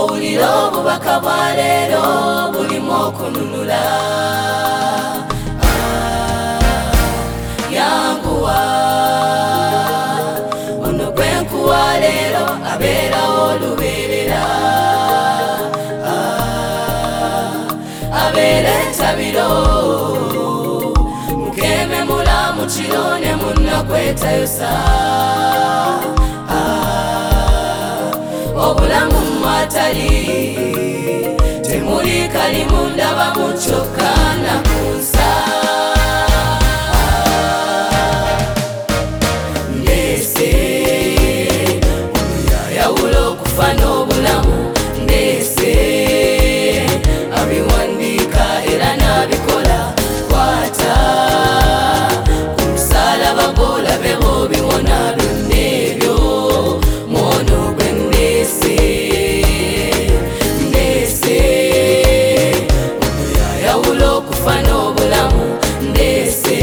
owulira obubaka bwa leero bulimu okununula. Yanguwa ono gwe nkuwa leero abeerawo olubeerera. Abeera entabiro mukeme mulamu kiro ne munnakwetayosa. Obulamu mwatali temuli kalimu ndaba mukyokka nakunsa. Ndeese yayawula okufa n'obulamu. Ndeese abiwandiika era n'abikola. Kwata ku musalaba gw'olabe bw'obiwona byonna ebyo mwono gwe ndeese. Ndeese yayawula okufa n'obulamu. Ndeese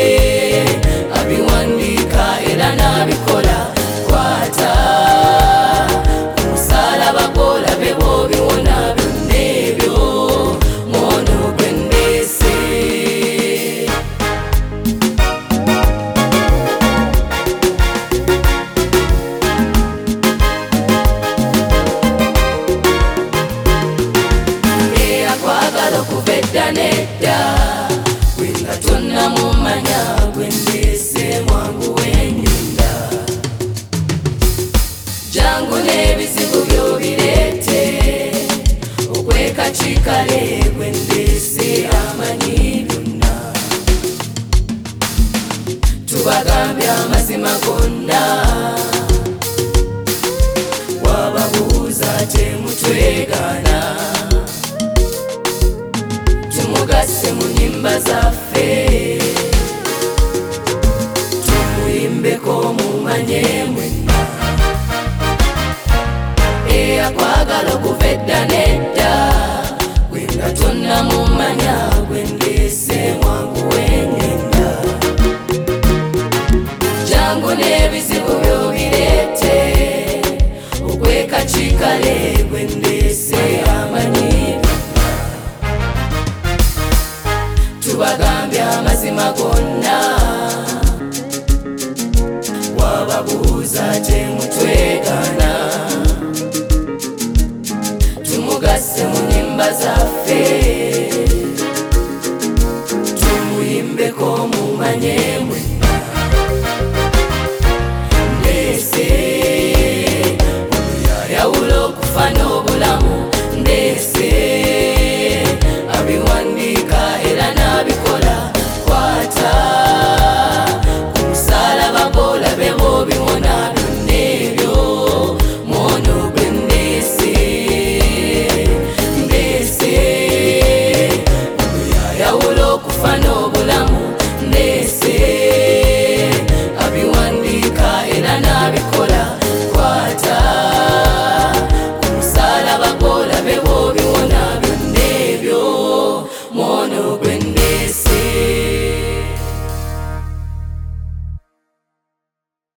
abiwandiika era n'abikola. Kwata ku musalaba gw'olabe bw'obiwona byonna ebyo mwono gwe ndeese. Eyakwagala okuva edda n'edda gwe nga tonnamumanya gwe ndeese mwangu w'ennyunda. Jangu n'ebizibu by'obireete okwekakiikale gwe ndeese amanyi byonna. Tubagambye amazima gonna wababuuza temutwegaana. Tumugasse mu nnyimba zaffe tumuyimbeko mumanye mwenna. Eyakwagala okuva edda n'edda gwe nga tonnamumanya gwe ndeese mwangu w'ennyenda. Jangu n'ebizibu by'obireete okwekakiikale gwe ndeese amanyi byonna. Tubagambye amazima gonna wababuuza temutwegaana. Tumugasse mu nnyimba zaffe tumuyimbeko